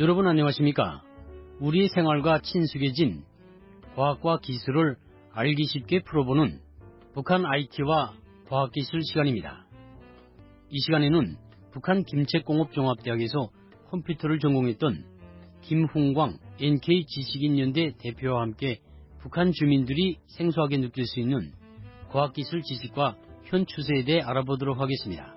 여러분 안녕하십니까? 우리 생활과 친숙해진 과학과 기술을 알기 쉽게 풀어보는 북한 IT와 과학기술 시간입니다. 이 시간에는 북한 김책공업종합대학에서 컴퓨터를 전공했던 김훈광 NK지식인연대 대표와 함께 북한 주민들이 생소하게 느낄 수 있는 과학기술 지식과 현 추세에 대해 알아보도록 하겠습니다.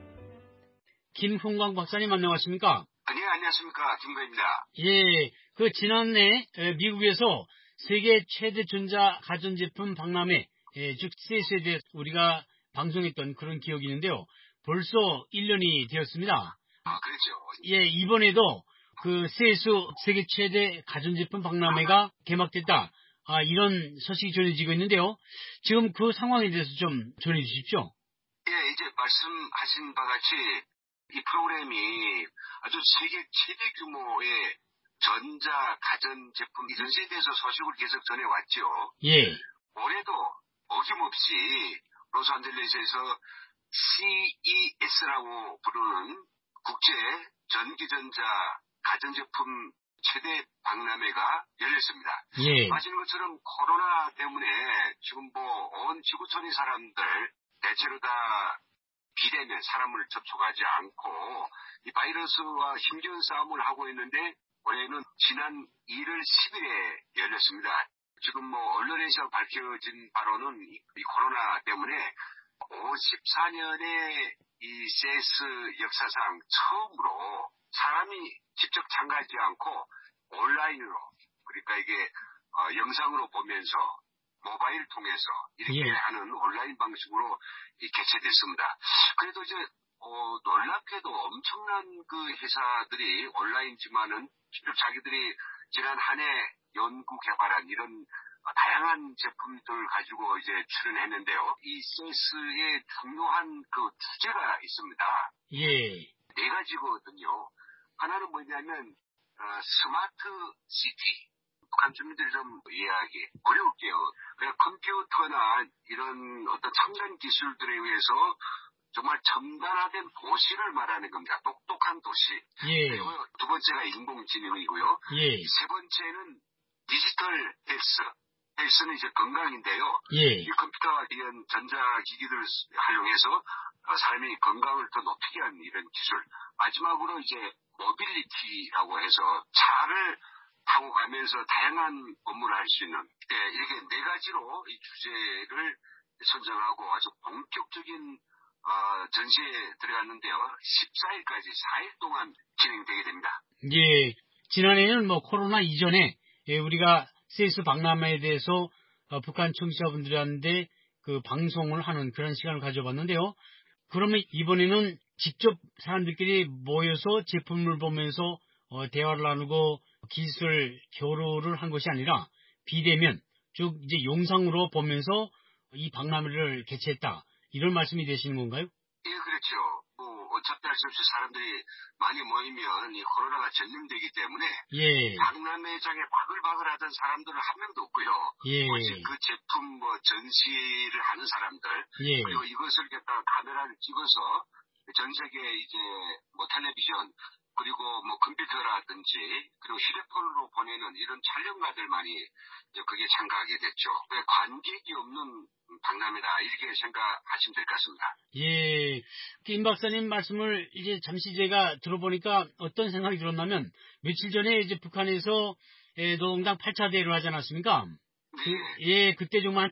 김훈광 박사님 안녕하십니까? 네, 안녕하십니까. 김구입니다. 예, 지난해 미국에서 세계 최대 전자 가전제품 박람회, 즉 CES에 대해 우리가 방송했던 그런 기억이 있는데요. 벌써 1년이 되었습니다. 그렇죠. 예, 이번에도 CES 세계 최대 가전제품 박람회가 개막됐다. 이런 소식이 전해지고 있는데요. 지금 그 상황에 대해서 좀 전해 주십시오. 예, 이제 말씀하신 바와 같이 이 프로그램이 아주 세계 최대 규모의 전자 가전제품 전시에 대해서 소식을 계속 전해왔죠. 예. 올해도 어김없이 로스앤젤레스에서 CES라고 부르는 국제 전기전자 가전제품 최대 박람회가 열렸습니다. 예. 아시는 것처럼 코로나 때문에 지금 온 지구촌의 사람들 대체로 다 비대면 사람을 접촉하지 않고 이 바이러스와 힘겨운 싸움을 하고 있는데 올해는 지난 1월 10일에 열렸습니다. 지금 언론에서 밝혀진 바로는 이 코로나 때문에 54년의 이 CES 역사상 처음으로 사람이 직접 참가하지 않고 온라인으로, 그러니까 이게 영상으로 보면서 모바일 통해서 이렇게 하는 온라인 방식으로 개최됐습니다. 그래도 이제 놀랍게도 엄청난 그 회사들이 온라인지만은 직접 자기들이 지난 한 해 연구 개발한 이런 다양한 제품들 가지고 이제 출연했는데요. 이 CES의 중요한 그 주제가 있습니다. 예. 4가지거든요. 하나는 뭐냐면 스마트 시티. 북한 주민들이 좀 이해하기 어려울게요. 그냥 컴퓨터나 이런 어떤 첨단 기술들에 의해서 정말 첨단화된 도시를 말하는 겁니다. 똑똑한 도시. 예. 그리고 두 번째가 인공지능이고요. 예. 세 번째는 디지털 헬스. 헬스는 이제 건강인데요. 예. 이 컴퓨터와 이런 전자기기들을 활용해서 사람이 건강을 더 높이게 하는 이런 기술. 마지막으로 이제 모빌리티라고 해서 차를 타고 가면서 다양한 업무를 할 수 있는, 이렇게 4가지로 이 주제를 선정하고 아주 본격적인 전시에 들어갔는데요. 14일까지 4일 동안 진행되게 됩니다. 예. 지난해는 코로나 이전에 우리가 CES 박람회에 대해서 북한 청취자분들한테 그 방송을 하는 그런 시간을 가져봤는데요. 그러면 이번에는 직접 사람들끼리 모여서 제품을 보면서 대화를 나누고 기술 교류를 한 것이 아니라 비대면, 즉 이제 영상으로 보면서 이 박람회를 개최했다. 이런 말씀이 되시는 건가요? 예, 그렇죠. 어차피 할 수 없이 사람들이 많이 모이면 이 코로나가 전염되기 때문에 예. 박람회장에 바글바글 하던 사람들은 한 명도 없고요. 예. 오직 그 제품 전시를 하는 사람들, 예. 그리고 이것을 갖다가 카메라를 찍어서 전 세계 이제 텔레비전, 그리고 컴퓨터라든지, 그리고 휴대폰으로 보내는 이런 촬영가들만이 이제 그게 참가하게 됐죠. 관객이 없는 박람회다, 이렇게 생각하시면 될 것 같습니다. 예. 임 박사님 말씀을 이제 잠시 제가 들어보니까 어떤 생각이 들었냐면, 며칠 전에 이제 북한에서 노동당 8차 대회를 하지 않았습니까? 네. 그때 정말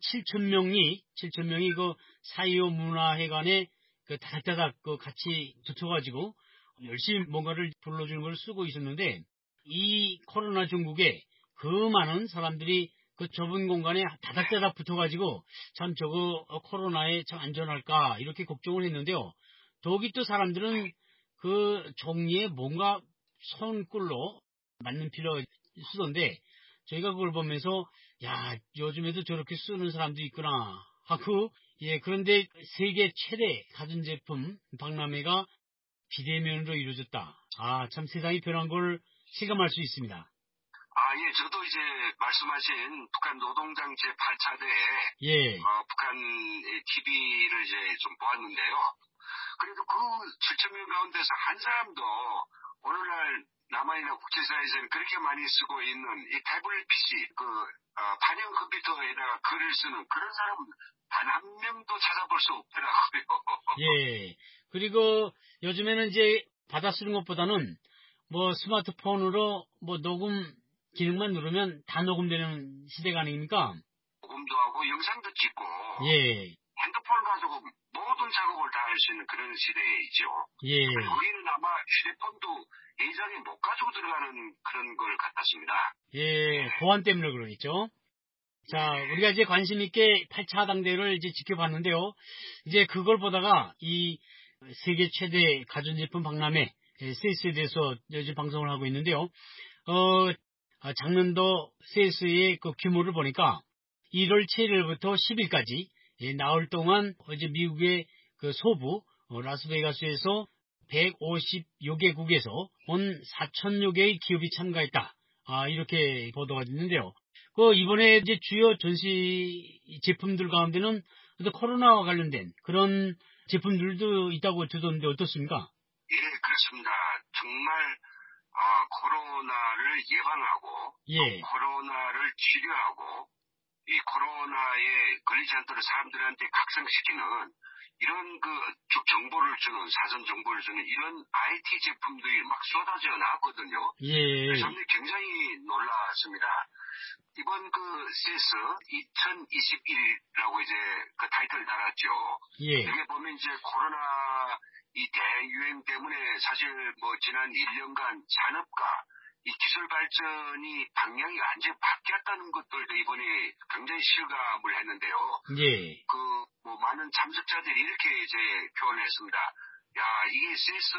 7,000명이 그 4.25 문화회관에 다닥다닥 같이 붙어가지고 열심히 뭔가를 불러주는 걸 쓰고 있었는데, 이 코로나 중국에 그 많은 사람들이 그 좁은 공간에 다닥다닥 붙어가지고 참 저거 코로나에 참 안전할까 이렇게 걱정을 했는데요. 더욱이 또 사람들은 그 종이에 뭔가 손글로 맞는 필요 쓰던데, 저희가 그걸 보면서 야, 요즘에도 저렇게 쓰는 사람도 있구나 하고, 그런데 세계 최대 가전제품 박람회가 비대면으로 이루어졌다. 참 세상이 변한 걸 실감할 수 있습니다. 예, 저도 이제 말씀하신 북한 노동당 제8차 대회, 예. 북한 TV를 이제 좀 보았는데요. 그래도 그 7천 명 가운데서 한 사람도 오늘날 남한이나 국제사회에서는 그렇게 많이 쓰고 있는 이 태블릿 PC, 반영 컴퓨터에다가 글을 쓰는 그런 사람은 단 한 명도 찾아볼 수 없더라고요. 예. 그리고 요즘에는 이제 받아 쓰는 것보다는 뭐 스마트폰으로 뭐 녹음 기능만 누르면 다 녹음되는 시대가 아닙니까? 녹음도 하고 영상도 찍고 예. 핸드폰 가지고 모든 작업을 다 할 수 있는 그런 시대이죠. 예. 우리는 아마 휴대폰도 예전에 못 가지고 들어가는 그런 걸 같았습니다. 예. 보안 때문에 그러겠죠. 자, 우리가 이제 관심 있게 8차 당대회를 이제 지켜봤는데요. 이제 그걸 보다가 이 세계 최대 가전제품 박람회 세스에 대해서 요즘 방송을 하고 있는데요. 작년도 세스의 그 규모를 보니까 1월 7일부터 10일까지 나흘 동안 이제 미국의 그 소부 라스베가스에서 150여 개국에서 온 4천여 개의 기업이 참가했다. 이렇게 보도가 됐는데요. 이번에 이제 주요 전시 제품들 가운데는 코로나와 관련된 그런 제품들도 있다고 들었는데 어떻습니까? 예, 그렇습니다. 정말 코로나를 예방하고 예. 코로나를 치료하고 이 코로나에 걸리지 않도록 사람들한테 각성시키는 이런 정보를 주는 사전 정보를 주는 이런 IT 제품들이 막 쏟아져 나왔거든요. 예. 그래서 굉장히 놀랐습니다. 이번 세스 2021이라고 이제 그 타이틀을 달았죠. 예. 여기 보면 이제 코로나 이 대유행 때문에 사실 뭐 지난 1년간 산업과 이 기술 발전이 방향이 완전히 바뀌었다는 것들도 이번에 굉장히 실감을 했는데요. 예. 많은 참석자들이 이렇게 이제 표현했습니다. 야, 이게 세스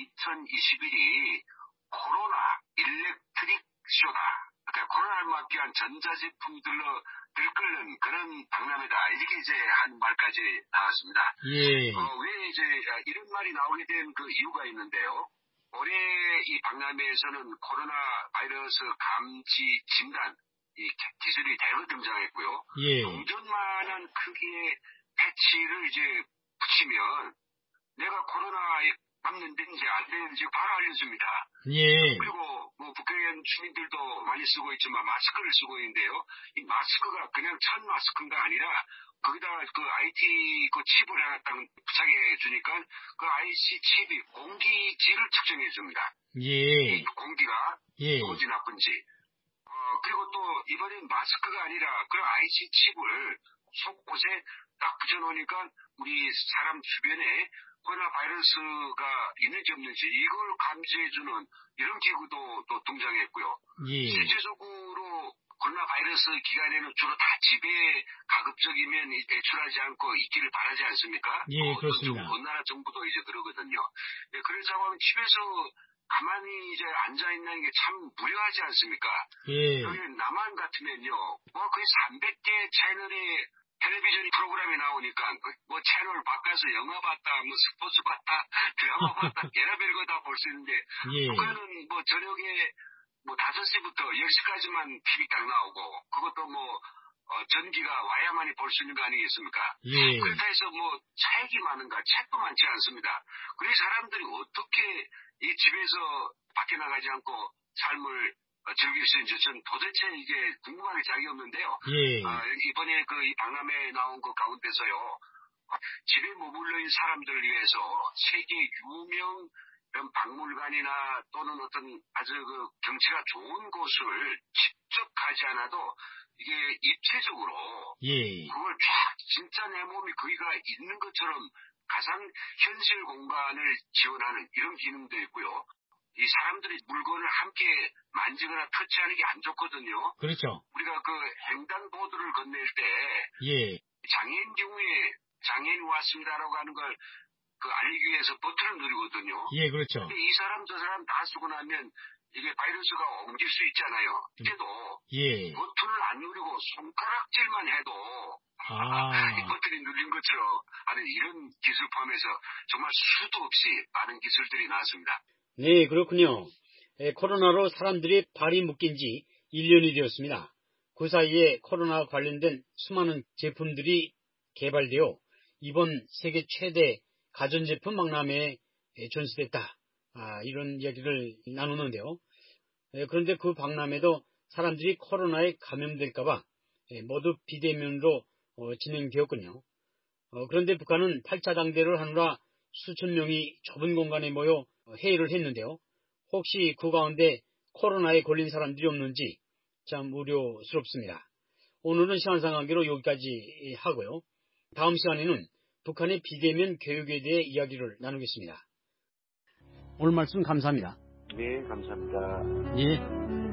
2021이 코로나 일렉트릭 쇼다. 그러니까 코로나를 막기 위한 전자제품들로 들끓는 그런 박람회다. 이렇게 이제 한 말까지 나왔습니다. 예. 왜 이제 이런 말이 나오게 된 그 이유가 있는데요. 올해 이 박람회에서는 코로나 바이러스 감지 진단 이 기술이 대거 등장했고요. 예. 동전만한 크기의 패치를 이제 붙이면 내가 코로나에 맞는지 안 되는지 바로 알려줍니다. 예. 그리고 북한 주민들도 많이 쓰고 있지만 마스크를 쓰고 있는데요. 이 마스크가 그냥 천 마스크가 아니라 거기다가 IT 칩을 하나 딱 부착해 주니까 그 IC 칩이 공기질을 측정해 줍니다. 예. 이 공기가 좋은지 나쁜지. 그리고 또 이번엔 마스크가 아니라 그 IC 칩을 속곳에 딱 붙여놓으니까 우리 사람 주변에 코로나 바이러스가 있는지 없는지 이걸 감지해주는 이런 기구도 또 등장했고요. 예. 실제적으로 코로나 바이러스 기간에는 주로 다 집에 가급적이면 외출하지 않고 있기를 바라지 않습니까? 예, 그렇습니다. 어떤 나라 정부도 이제 그러거든요. 예, 그러자고 하면 집에서 가만히 이제 앉아있는 게 참 무료하지 않습니까? 예. 여기 남한 같으면요, 거의 300개 채널의 텔레비전 프로그램이 나오니까 채널 바꿔서 영화 봤다, 스포츠 봤다, 드라마 봤다, 여러별 거 다 볼 수 있는데 예. 북한은 저녁에 5시부터 10시까지만 TV 딱 나오고 그것도 전기가 와야만이 볼 수 있는 거 아니겠습니까? 예. 그렇다 해서 책이 많은가? 책도 많지 않습니다. 그래서 사람들이 어떻게 이 집에서 밖에 나가지 않고 삶을 즐길 수 있는지 전 도대체 이게 궁금한 게 짝이 없는데요. 예. 이번에 이 박람회에 나온 그 가운데서요. 집에 머물러 있는 사람들을 위해서 세계 유명 이런 박물관이나 또는 어떤 아주 경치가 좋은 곳을 직접 가지 않아도 이게 입체적으로 그걸 쫙 진짜 내 몸이 거기가 있는 것처럼 가상 현실 공간을 지원하는 이런 기능도 있고요. 이 사람들이 물건을 함께 만지거나 터치하는 게 안 좋거든요. 그렇죠. 우리가 횡단보도를 건넬 때 장애인 경우에 장애인 왔습니다라고 하는 걸 알리기 위해서 버튼을 누르거든요. 예, 그렇죠. 근데 이 사람 저 사람 다 쓰고 나면 이게 바이러스가 옮길 수 있잖아요. 그래도 버튼을 안 누르고 손가락질만 해도 이 버튼이 눌린 것처럼 하는 이런 기술 포함해서 정말 수도 없이 많은 기술들이 나왔습니다. 네, 그렇군요. 코로나로 사람들이 발이 묶인 지 1년이 되었습니다. 그 사이에 코로나와 관련된 수많은 제품들이 개발되어 이번 세계 최대 가전제품 박람회에 전시됐다. 이런 이야기를 나누는데요. 그런데 그 박람회도 사람들이 코로나에 감염될까봐 모두 비대면으로 진행되었군요. 그런데 북한은 8차 당대를 하느라 수천 명이 좁은 공간에 모여 회의를 했는데요. 혹시 그 가운데 코로나에 걸린 사람들이 없는지 참 우려스럽습니다. 오늘은 시간상 관계로 여기까지 하고요. 다음 시간에는 북한의 비대면 교육에 대해 이야기를 나누겠습니다. 오늘 말씀 감사합니다. 네, 감사합니다. 예.